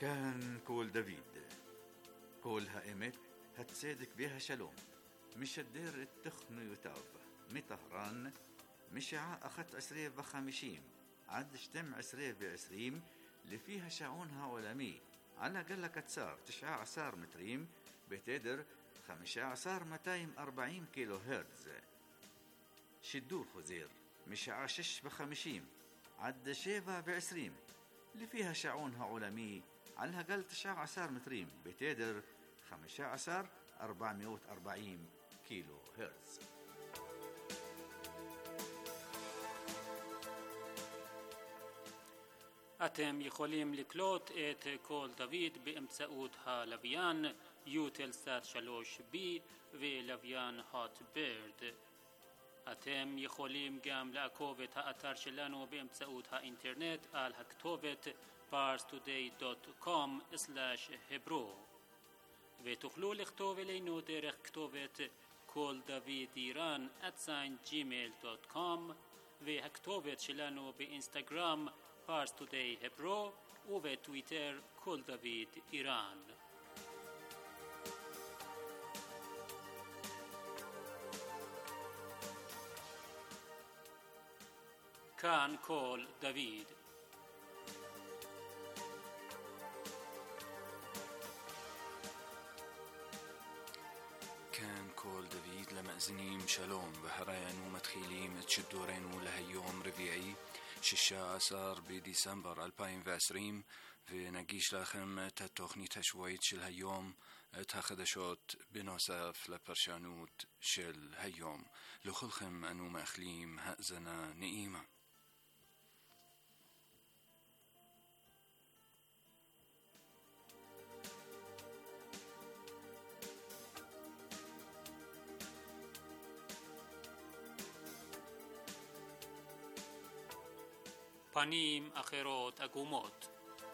كان كول دافيد كول هائمت هتصادق بها شلوم مش الدير التخن يتاب مطهران مشاع أخت 20 عد شتم 20 اللي فيها شعونها ولمي على قلة كتسار 19 متريم بتدر 15,240 كيلو هرتز. شدور خزير مشاع 6 عد 7 اللي فيها شعونها علمي على قل 19 متريم بتدر 15,440 كيلو هرتز. אתם יכולים לקלוט את קול דוד באמצעות הלוויין יוטלסאט 3B ולוויין הוט בירד. אתם יכולים גם לעקוב את האתר שלנו באמצעות האינטרנט על הכתובת parstoday.com/hebro ותוכלו לכתוב אלינו דרך כתובת koldavediran@gmail.com והכתובת שלנו באינסטגרם parstoday hebro ובטוויטר קול דוד איראן. כאן קול דוד. كان كول دافيد لمأزنين شالوم بهرين ومتخيلين تشدورين لهيوم ربيعي 16 بديسمبر 2020 ونجيش لكم تتوخنيت شويت شل هيوم تاخدشوت بنوسف لبرشانوت شل هيوم لخلخم أنو مأخليم هأزنا نئيمة. פנים אחרות עגומות.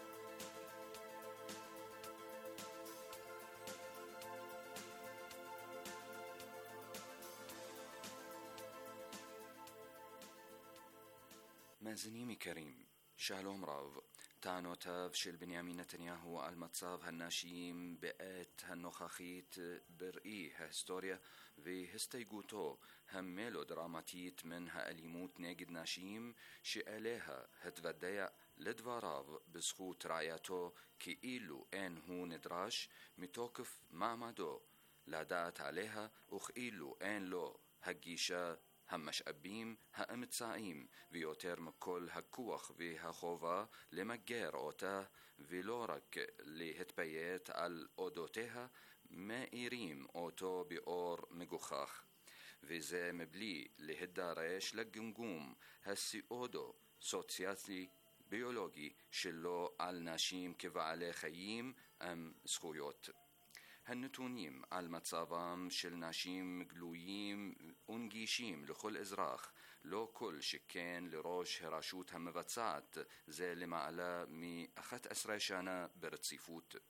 مازنيمي كريم شالوم راف تانو تاف شل بنيامين نتنياهو المتصاب هالناشيم بقات هالنخاخيت برئي هستوريا في هستيقوتو هم ميلو دراماتيت منها أليموت ناجد ناشيم شئاليها هتفديع لدواراف بسخوت راياتو كي إيلو ان هو ندراش متوقف معمدو لا دات عليها اخ إيلو ان لو هجيشا همش أبيم هأمتساعيم ويوتر مكل هكوخ وهخوفا لمجير أوتا ولورك لهتبيت الأودوتها ما إيريم أوتو بأور مجوخاخ وزي مبلي لهداريش لجنجوم هسي أودو سوسياتي بيولوجي شلو على ناشيم كفعلي خييم أم سخويوت هالنتونيم على المتصابام شل ناشيم قلويم ونجيشيم لخل إزراخ لو كل شكين لروش هراشوت هم مبتسعت زي اللي معلا مي أخت أسريشانا برتصيفوت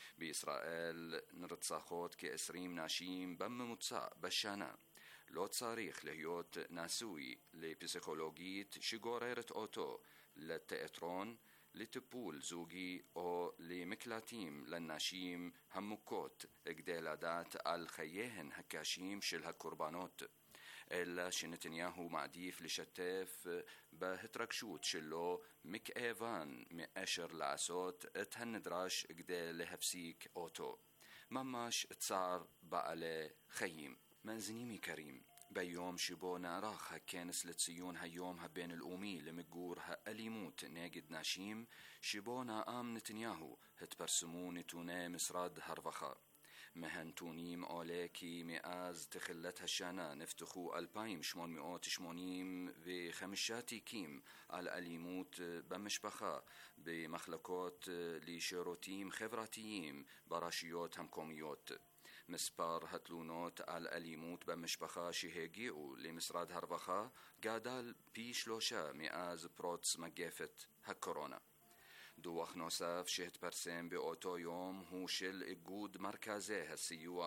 بإسرائيل نرتصاخوت كأسريم ناشيم بم متسع بشانا لو تصاريخ لهيوت ناسوي لبسيكولوجيت شغوريرت أوتو للتئترون لتبول زوجي أو لمكلاتيم للناشيم همكوت اقدالادات الخيهن هكاشيم شل هالكربانوت إلا شنتنياهو معديف لشتاف بهتركشوت شلو مك ايفان مأشر لعسوت اتهندراش اقدال لهفسيك أوتو مماش تصار بقالي خيم منزنيمي كريم بيوم شبو ناراخ هكانس لتسيون هيوم بين الأومي لمجور هأليموت ناجد ناشيم شبو ناقام نتنياهو هتبرسمون توني مسراد هرفخا مهن تونيم أولاكي مئاز تخلتها الشانا نفتخو 2885 كيم على أليموت بمشبخا بمخلقات لشيروتيم خبراتيم براشيوت همكوميوت مسبار هتلونوت على الأليموت بمشبخا شهيجيو لمسراد هربخا قادال بيشلوشا مئاز بروتس مجافت هكورونا دوخ نوساف شهت برسم بأوتو يوم هو شل إجود مركزي هالسيوة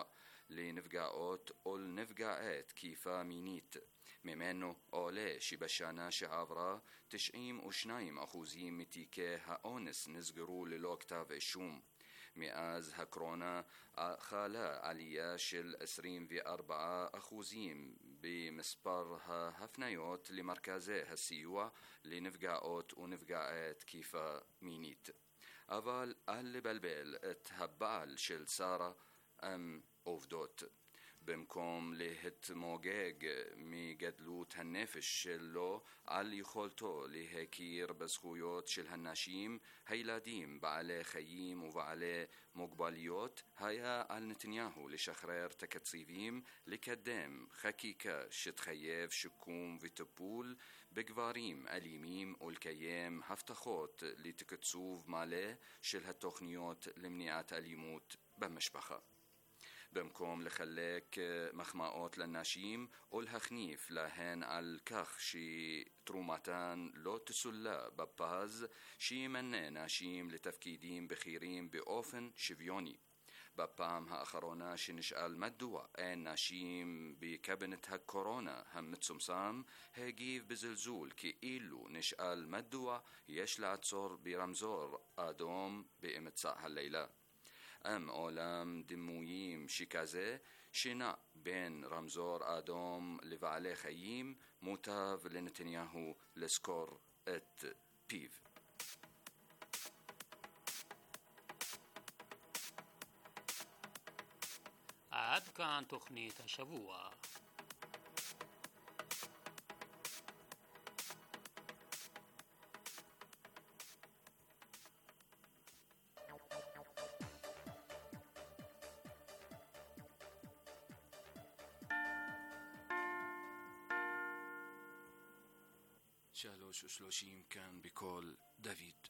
לנפגעות או לנפגעת תקיפה מינית. ממנו עולה שבשנה שעברה 92% מתיקי האונס נסגרו ללא כתב אישום. מאז הקורונה חלה עלייה של 24% במספר ההפניות למרכזי הסיוע לנפגעות ונפגעי תקיפה מינית. אבל אל לבלבל את הבעל של שרה עובדות. במקום להתמוגג מגדלות הנפש שלו על יכולתו להכיר בזכויות של הנשים, הילדים, בעלי חיים ובעלי מוגבליות, היה על נתניהו לשחרר תקציבים לקדם חקיקה שתחייב שיקום וטיפול בגברים אלימים ולקיים הבטחות לתקצוב מלא של התוכניות למניעת אלימות במשפחה. במקום לחלק מחמאות לנשים או להחניף להן על כך שתרומתן לא תסולא בפז שימנה נשים לתפקידים בכירים באופן שוויוני. בפעם האחרונה שנשאל מדוע אין נשים בקבינט הקורונה המצומצם, הגיב בזלזול כאילו נשאל מדוע יש לעצור ברמזור אדום באמצע הלילה. עולם דימויים שכזה שנע בין רמזור אדום לבעלי חיים, מוטב לנתניהו לזכור את פיו. עד כאן תוכנית השבוע. שלוש ושלושים כאן בקול דוד.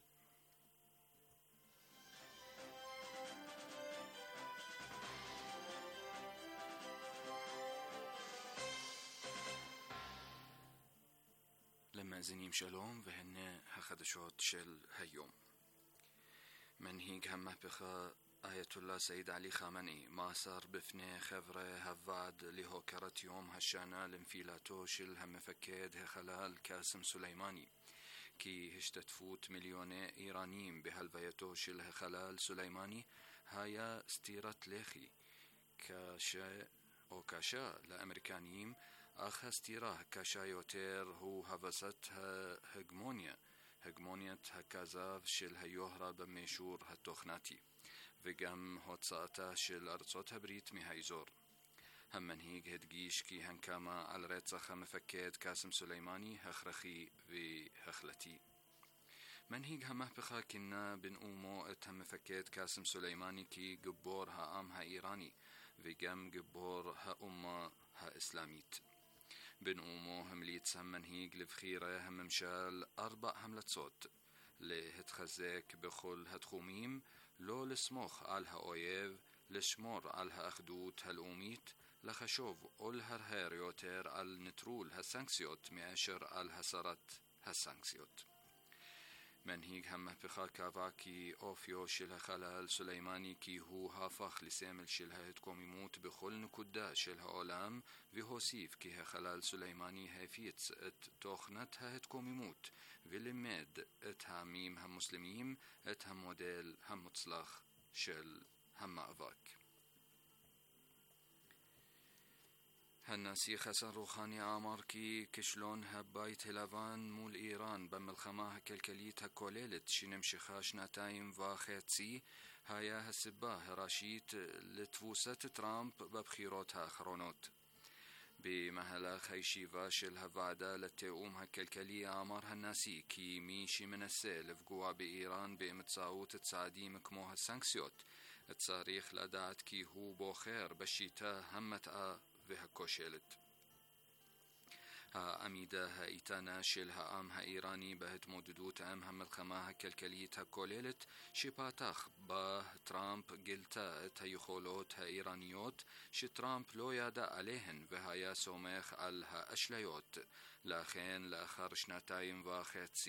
למאזינים שלום, והנה החדשות של היום. מנהיג המהפכה אייתולlah סעיד עלי חמני מסר בפני חברי הוועד להוקרת יום השנה לנפילתו של המפקד החלל קאסם סולימני כי השתתפות מיליוני איראנים בהלווייתו של החלל סולימני היה סטירת לחי קשה לאמריקנים, אך הסתירה הקשה יותר הוא הבסת הגמוניית הכזב של היוהרה במישור התוכנתי וגם הוצאתה של ארצות הברית מהאזור. המנהיג הדגיש כי הנקמה על רצח המפקד קאסם סולימני הכרחי והחלטי. מנהיג המהפכה כינה בנאומו את המפקד קאסם סולימני כגיבור העם האיראני וגם גיבור האומה האסלאמית. בנאומו המליץ המנהיג לבכירי הממשל 4 המלצות: להתחזק בכל התחומים, לא לסמוך על האויב, לשמור על האחדות הלאומית, לחשוב או להרהר יותר על נטרול הסנקציות מאשר על הסרת הסנקציות. מנהיג המהפכה קבע כי אופיו של החלל סולימני כי הוא הפך לסמל של ההתקוממות בכל נקודה של העולם, והוסיף כי החלל סולימני הפיץ את תוכנת ההתקוממות ולימד את העמים המוסלמים את המודל המוצלח של המאבק. הנשיא חסן רוחני אמר כי כישלון הבית הלבן מול איראן במלחמה הכלכלית הכוללת שנמשכה 2.5 היה הסיבה הראשית לתבוסת טראמפ בבחירות האחרונות. במהלך הישיבה של הוועדה לתיאום הכלכלי אמר הנשיא כי מי שמנסה לפגוע באיראן באמצעות צעדים כמו הסנקציות צריך לדעת כי הוא בוחר בשיטה המטעה והכושלת. העמידה האיתנה של העם האיראני בהתמודדות עם המלחמה הכלכלית הכוללת שפתח בה טראמפ גילתה את היכולות האיראניות שטראמפ לא ידע עליהן והיה סומך על האשליות. לכן לאחר 2.5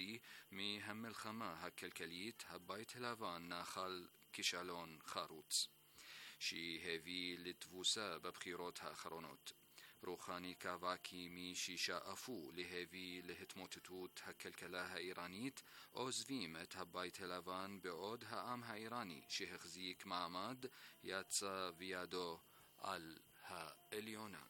מהמלחמה הכלכלית הבית הלבן נחל כישלון חרוץ. שהביא לתבוסה בבחירות האחרונות. רוחני קבע כי מי ששאפו להביא להתמוטטות הכלכלה האיראנית עוזבים את הבית הלבן, בעוד העם האיראני שהחזיק מעמד יצא וידו על העליונה.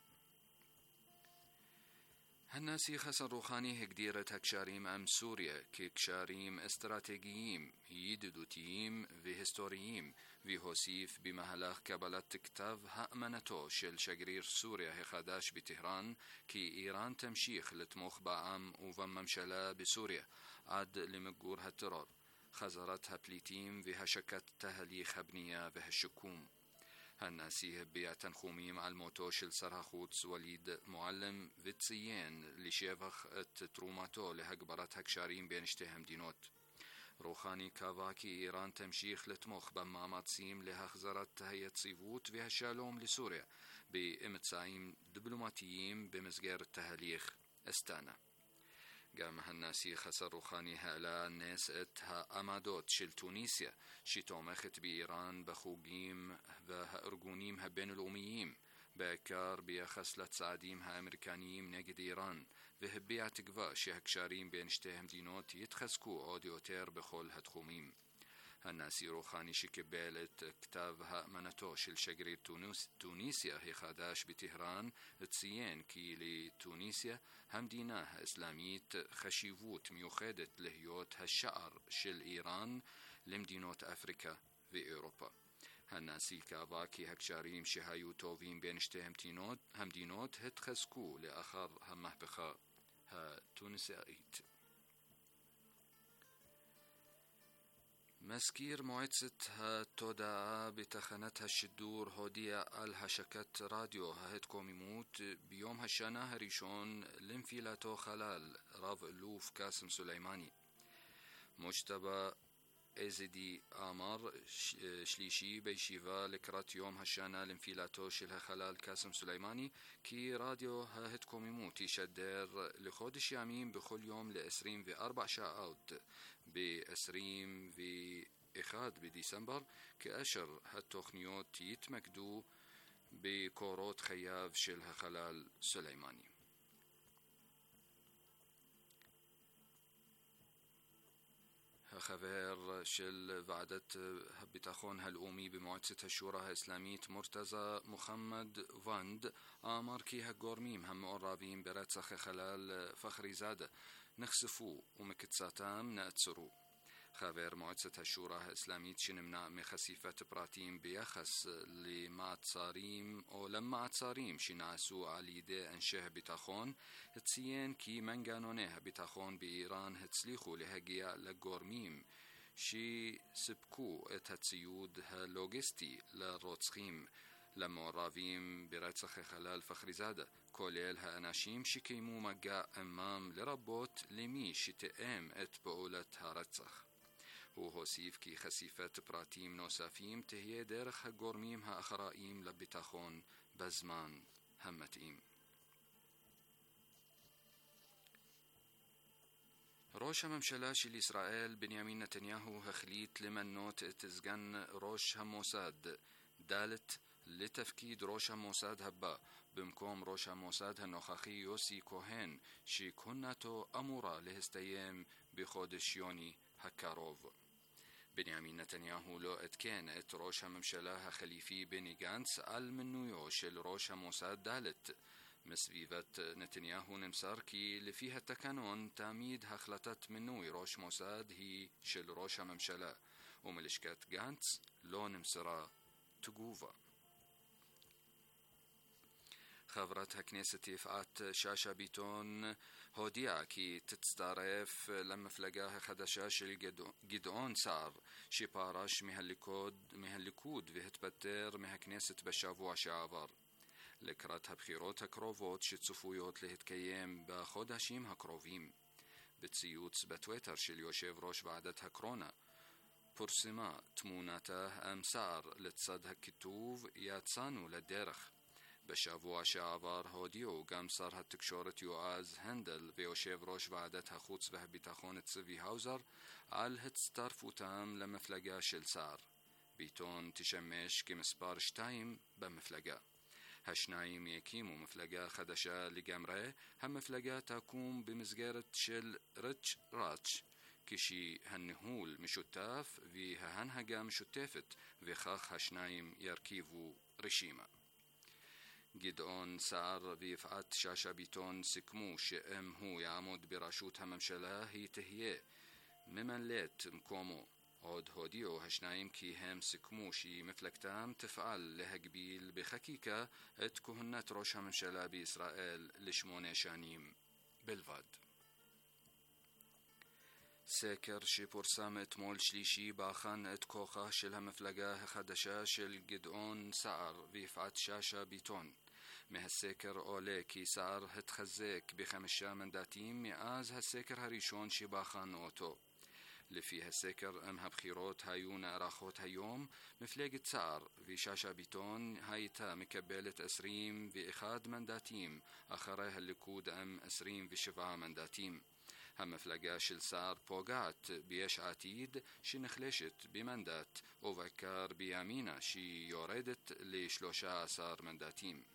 הנשיא חסן רוחני הגדיר את הקשרים עם סוריה כקשרים אסטרטגיים, ידידותיים והיסטוריים, והוסיף במהלך קבלת כתב האמנתו של שגריר סוריה החדש בטהרן כי איראן תמשיך לתמוך בעם ובממשלה בסוריה עד למיגור הטרור, חזרת הפליטים והשקת תהליך הבנייה והשיקום. הנשיא הביע תנחומים על מותו של שר החוץ וליד מועלם וציין לשבח את תרומתו להגברת הקשרים בין שתי המדינות. רוחני קבע כי איראן תמשיך לתמוך במאמצים להחזרת היציבות והשלום לסוריה באמצעים דיפלומטיים במסגרת תהליך אסטנה. גם הנשיא חסן רוחני העלה נס את העמדות של טוניסיה שתומכת באיראן בחוגים והארגונים הבינלאומיים, בעיקר ביחס לצעדים האמריקניים נגד איראן, והביע תקווה שהקשרים בין שתי המדינות יתחזקו עוד יותר בכל התחומים. הנשיא רוחני שקיבל את כתב האמנתו של שגריר טוניסיה החדש בטהרן ציין כי לטוניסיה המדינה האסלאמית חשיבות מיוחדת להיות השער של איראן למדינות אפריקה ואירופה. הנשיא קבע כי הקשרים שהיו טובים בין שתי המדינות התחזקו לאחר המהפכה הטוניסאית. מזכיר מועצת התודעה בתחנת השידור הודיע על השקת רדיו ההתקוממות ביום השנה הראשון לנפילתו חלל רב אלוף קאסם סולימאני. מujtaba איזדי אמר שלישי בישיבה לקראת יום השנה לנפילתו של החלל קאסם סולימאני כי רדיו ההתקוממות ישדר לחודש ימים בכל יום ל-24 שעות ב-21 בדצמבר, כאשר התוכניות יתמקדו בקורות חייו של החלל סולימאני. החבר של ועדת הביטחון הלאומי במועצת השורא האסלאמית מורתזה מוחמד ונד אמר כי הגורמים המעורבים ברצח החלל פחריזאדה נחשפו ומקצתם נעצרו. חבר מועצת השורא האסלאמית שנמנע מחשיפת פרטים ביחס למעצרים שנעשו על ידי אנשי הביטחון ציין כי מנגנוני הביטחון באיראן הצליחו להגיע לגורמים שסיפקו את הציוד הלוגיסטי לרוצחים למעורבים ברצח החלל פחריזאדה, כולל האנשים שקיימו מגע עמם, לרבות למי שתאם את פעולת הרצח. הוא הוסיף כי חשיפת פרטים נוספים תהיה דרך הגורמים האחראים לביטחון בזמן המתאים. ראש הממשלה של ישראל בנימין נתניהו החליט למנות את סגן ראש המוסד דלת לתפקיד ראש המוסד הבא במקום ראש המוסד הנוכחי יוסי כהן שכהונתו אמורה להסתיים בחודש יוני הקרוב. בנימין נתניהו לא עדכן את ראש הממשלה החליפי בני גנץ על מינויו של ראש המוסד דלת. מסביבת נתניהו נמסר כי לפי התקנון תמיד החלטת מינוי ראש מוסד היא של ראש הממשלה, ומלשכת גנץ לא נמסרה תגובה. חברת הכנסת יפעת שאשא ביטון הודיעה כי תצטרף למפלגה החדשה של גדעון סער שפרש מהליכוד והתפטר מהכנסת בשבוע שעבר. לקראת הבחירות הקרובות שצפויות להתקיים בחודשים הקרובים. בציוץ בטוויטר של יושב ראש ועדת הקורונה פורסמה תמונתה עם סער לצד הכיתוב יצאנו לדרך. בשבוע שעבר הודיעו גם שר התקשורת יועז הנדל ויושב ראש ועדת החוץ והביטחון צבי האוזר על הצטרפותם למפלגה של סער. ביטון תשמש כמספר 2 במפלגה. השניים יקימו מפלגה חדשה לגמרי. המפלגה תקום במסגרת של ריץ' ראץ', כשהניהול משותף וההנהגה משותפת, וכך השניים ירכיבו רשימה. גדעון סער ויפעת שאשא ביטון סיכמו שאם הוא יעמוד בראשות הממשלה היא תהיה ממלאת מקומו. עוד הודיעו השניים כי הם סיכמו שמפלגתם תפעל להגביל בחקיקה את כהונת ראש הממשלה בישראל ל8 שנים בלבד. סקר שפורסם אתמול שלישי בחן את כוחה של המפלגה החדשה של גדעון סער ויפעת שאשא ביטון. מהסקר עולה כי סער התחזק ב5 מנדטים מאז הסקר הראשון שבחן אותו. לפי הסקר, אם הבחירות היו נערכות היום, מפלגת סער ושאשא ביטון הייתה מקבלת 21 מנדטים, אחרי הליכוד עם 27 מנדטים. המפלגה של סער פוגעת ביש עתיד שנחלשת במנדט, ובעיקר בימינה שיורדת ל13 מנדטים.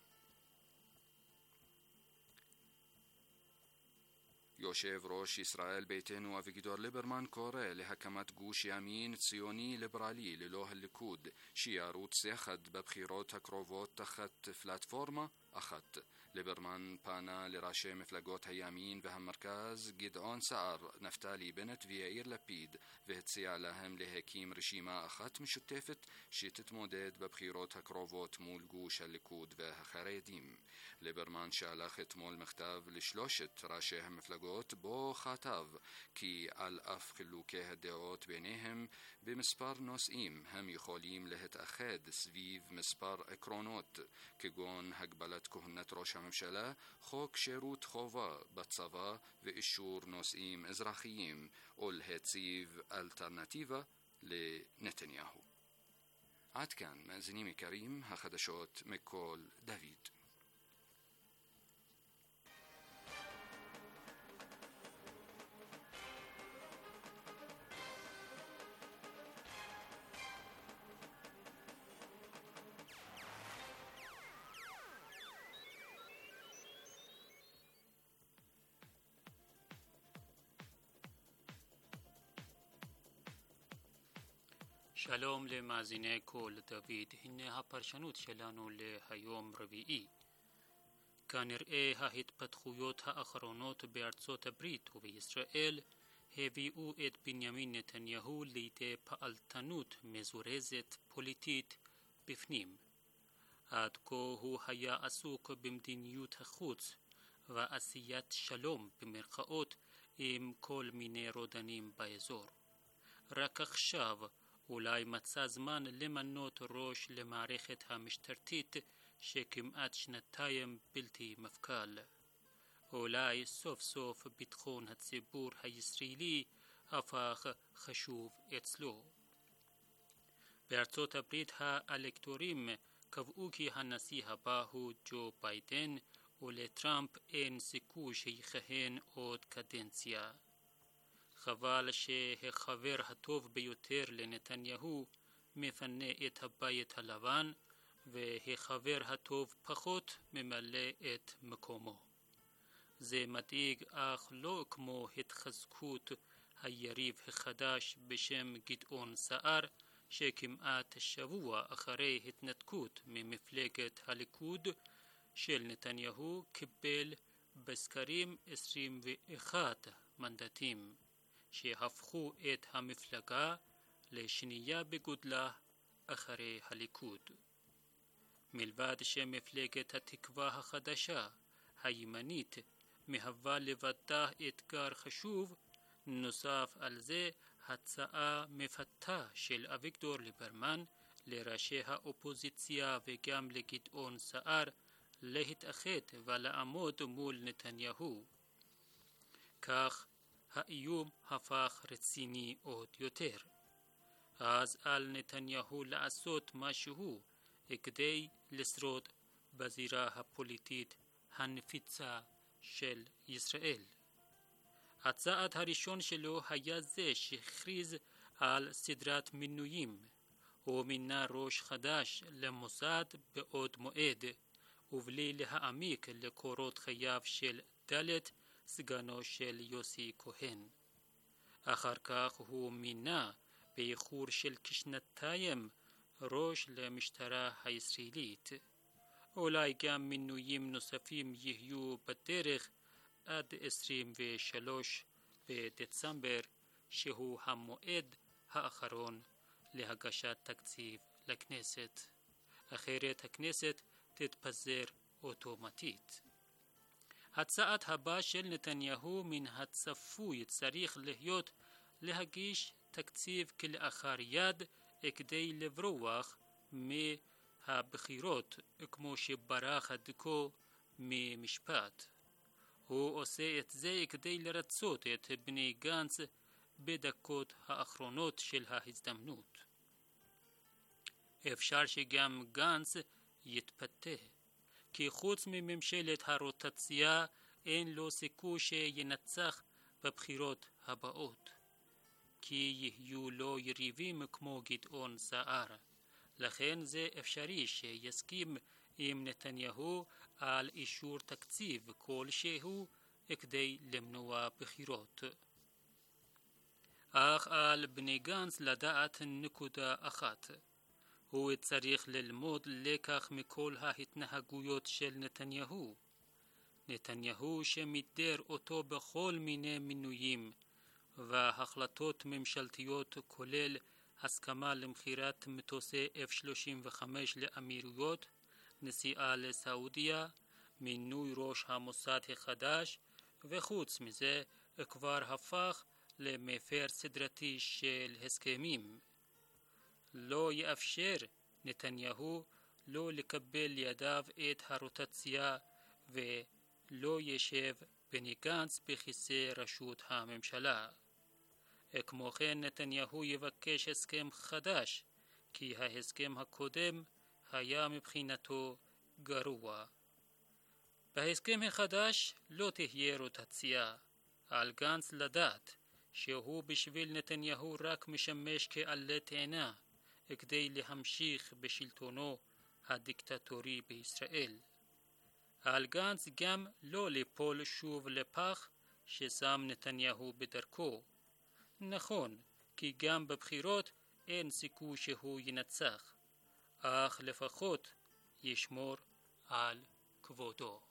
יושב ראש ישראל ביתנו אביגדור ליברמן קורא להקמת גוש ימין ציוני ליברלי ללא הליכוד, שירוץ יחד בבחירות הקרובות תחת פלטפורמה אחת. ליברמן פנה לראשי מפלגות הימין והמרכז גדעון סער, נפתלי בנט ויאיר לפיד, והציע להם להקים רשימה אחת משותפת שתתמודד בבחירות הקרובות מול גוש הליכוד והחרדים. ליברמן שלח אתמול מכתב לשלושת ראשי המפלגות בו כתב כי על אף חילוקי הדעות ביניהם במספר נושאים הם יכולים להתאחד סביב מספר עקרונות, כגון הגבלת כהונת ראש הממשלה, חוק שירות חובה בצבא ואישור נושאים אזרחיים, ולהציב אלטרנטיבה לנתניהו. עד כאן מאזינים יקרים, החדשות מכל דוד. שלום למאזיני קול דוד, הנה הפרשנות שלנו להיום רביעי. כנראה ההתפתחויות האחרונות בארצות הברית ובישראל הביאו את בנימין נתניהו לידי פעלתנות מזורזת פוליטית בפנים. עד כה הוא היה עסוק במדיניות החוץ ועשיית שלום במרכאות עם כל מיני רודנים באזור. רק עכשיו אולי מצא זמן למנות ראש למערכת המשטרתית שכמעט 2 בלתי מפכ"ל. אולי סוף סוף ביטחון הציבור הישראלי הפך חשוב אצלו. בארצות הברית האלקטורים קבעו כי הנשיא הבא הוא ג'ו ביידן, ולטראמפ אין סיכוי שיכהן עוד קדנציה. חבל שהחבר הטוב ביותר לנתניהו מפנה את הבית הלבן, והחבר הטוב פחות ממלא את מקומו. זה מדאיג, אך לא כמו התחזקות היריב החדש בשם גדעון סער, שכמעט שבוע אחרי התנתקות ממפלגת הליכוד של נתניהו קיבל בסקרים 21 מנדטים, שהפכו את המפלגה לשנייה בגודלה אחרי הליכוד. מלבד שמפלגת התקווה החדשה, הימנית, מהווה לבדה אתגר חשוב, נוסף על זה הצעה מפתה של אביגדור ליברמן לראשי האופוזיציה וגם לגדעון סער להתאחד ולעמוד מול נתניהו. כך האיום הפך רציני עוד יותר. אז על נתניהו לעשות משהו כדי לשרוד בזירה הפוליטית הנפיצה של ישראל. הצעד הראשון שלו היה זה שהכריז על סדרת מינויים, הוא מינה ראש חדש למוסד בעוד מועד, ובלי להעמיק לקורות חייו של דלת, סגנו של יוסי כהן. אחר כך הוא מינה באיחור של כשנתיים ראש למשטרה הישראלית. אולי גם מינויים נוספים יהיו בדרך עד 23 בדצמבר, שהוא המועד האחרון להגשת תקציב לכנסת. אחרת הכנסת תתפזר אוטומטית. הצעד הבא של נתניהו מן הצפוי צריך להיות להגיש תקציב כלאחר יד כדי לברוח מהבחירות, כמו שברח עד כה ממשפט. הוא עושה את זה כדי לרצות את בני גנץ בדקות האחרונות של ההזדמנות. אפשר שגם גנץ יתפתה, כי חוץ מממשלת הרוטציה אין לו סיכוי שינצח בבחירות הבאות, כי יהיו לו יריבים כמו גדעון סער. לכן זה אפשרי שיסכים עם נתניהו על אישור תקציב כלשהו כדי למנוע בחירות. אך על בני גנץ לדעת נקודה אחת: הוא צריך ללמוד לקח מכל ההתנהגויות של נתניהו. נתניהו שמידר אותו בכל מיני מינויים והחלטות ממשלתיות, כולל הסכמה למכירת מטוסי F-35 לאמירויות, נסיעה לסעודיה, מינוי ראש המוסד החדש, וחוץ מזה כבר הפך למפר סדרתי של הסכמים. לא יאפשר נתניהו לא לקבל לידיו את הרוטציה, ולא ישב בני גנץ בכיסא ראשות הממשלה. כמו כן נתניהו יבקש הסכם חדש, כי ההסכם הקודם היה מבחינתו גרוע. בהסכם החדש לא תהיה רוטציה. על גנץ לדעת שהוא בשביל נתניהו רק משמש כעלה תאנה כדי להמשיך בשלטונו הדיקטטורי בישראל. על גנץ גם לא ליפול שוב לפח ששם נתניהו בדרכו. נכון, כי גם בבחירות אין סיכוי שהוא ינצח, אך לפחות ישמור על כבודו.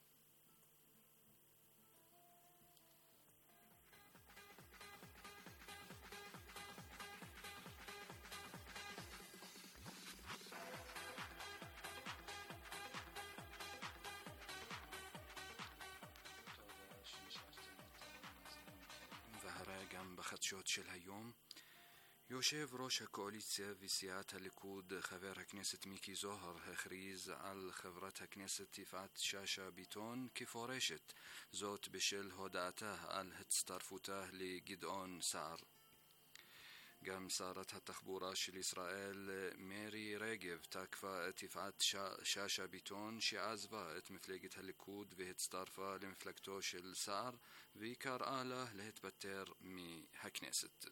גם בחדשות של היום, יושב ראש הקואליציה וסיעת הליכוד חבר הכנסת מיקי זוהר הכריז על חברת הכנסת יפעת שאשא ביטון כפורשת, זאת בשל הודעתה על הצטרפותה לגדעון סער. גם שרת התחבורה של ישראל מירי רגב תקפה את יפעת שאשא ביטון שעזבה את מפלגת הליכוד והצטרפה למפלגתו של סער, והיא קראה לה להתפטר מהכנסת.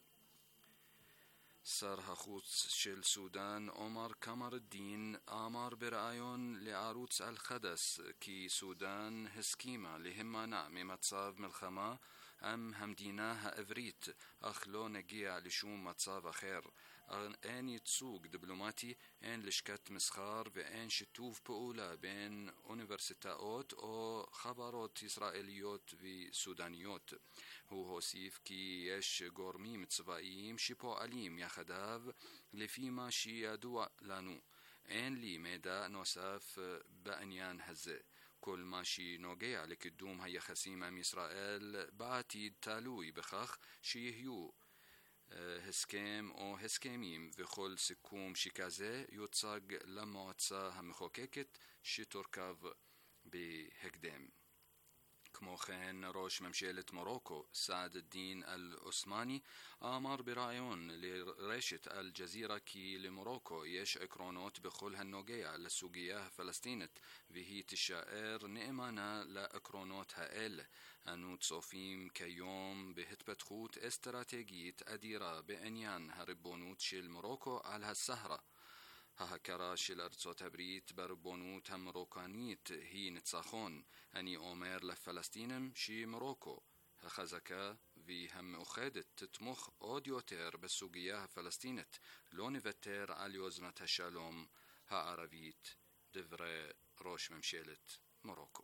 שר החוץ של סודן עומר קמר א-דין אמר בראיון לערוץ אל-חדס כי סודן הסכימה להימנע ממצב מלחמה עם המדינה העברית, אך לא נגיע לשום מצב אחר. אין ייצוג דיפלומטי, אין לשכת מסחר ואין שיתוף פעולה בין אוניברסיטאות או חברות ישראליות וסודניות. הוא הוסיף כי יש גורמים צבאיים שפועלים יחדיו לפי מה שידוע לנו. אין לי מידע נוסף בעניין הזה. כל מה שנוגע לקידום היחסים עם ישראל בעתיד תלוי בכך שיהיו הסכם או הסכמים, וכל סיכום שכזה יוצג למועצה המחוקקת שתורכב בהקדם. כמו כן ראש ממשלת מורוקו סעד الدين العثماني אמר בראיון לרשת אל-ג'זירה כי למורוקו יש עקרונות בכל הנוגע לסוגיה הפלסטינית והיא תישאר נאמנה לעקרונות האלה. אנו צופים כיום בהתפתחות אסטרטגית אדירה בעניין הריבונות של מורוקו על הסהרה. ההכרה של ארצות הברית בריבונות המרוקנית היא ניצחון. אני אומר לפלסטינים שמורוקו החזקה והמאוחדת תתמוך עוד יותר בסוגיה הפלסטינית. לא נוותר על יוזמת השלום הערבית. דברי ראש ממשלת מורוקו.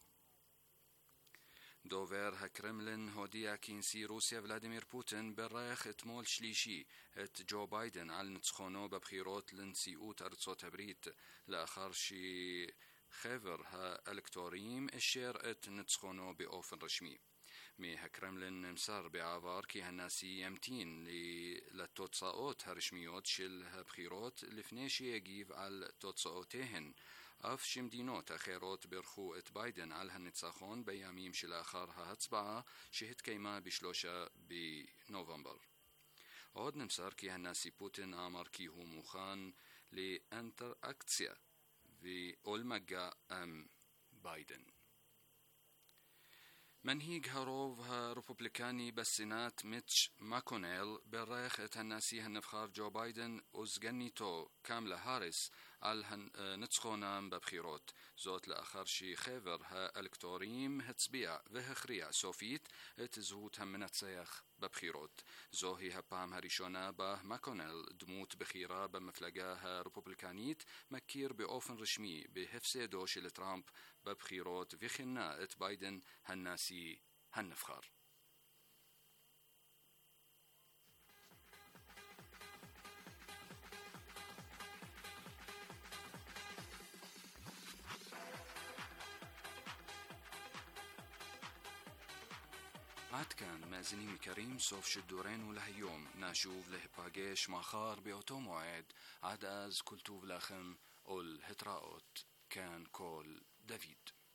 דובר הקרמלין הודיע כי נשיא רוסיה ולדימיר פוטין בירך אתמול שלישי את ג'ו ביידן על ניצחונו בבחירות לנשיאות ארצות הברית לאחר שחבר האלקטורים אישר את ניצחונו באופן רשמי. מהקרמלין נמסר בעבר כי הנשיא ימתין לתוצאות הרשמיות של הבחירות לפני שיגיב על תוצאותיהן. אף שמדינות אחרות בירכו את ביידן על הניצחון בימים שלאחר ההצבעה שהתקיימה ב3 בנובמבר. עוד נמסר כי הנשיא פוטין אמר כי הוא מוכן לאינטראקציה ולמגע עם ביידן. מנהיג הרוב הרפובליקני בסנאט מיץ' מקונל בירך את הנשיא הנבחר ג'ו ביידן וסגניתו קמלה האריס על ניצחונם בבחירות. זאת לאחר שחבר האלקטורים הצביע והכריע סופית את זהות המנצח בבחירות. זוהי הפעם הראשונה בה מקונל, דמות בכירה במפלגה הרפובליקנית, מכיר באופן רשמי בהפסדו של טראמפ בבחירות וכינה את ביידן הנשיא הנבחר. עד כאן מאזינים יקרים, סוף שידורנו להיום. נשוב להיפגש מחר באותו מועד. עד אז כל טוב לכם ולהתראות. כאן כל דוד.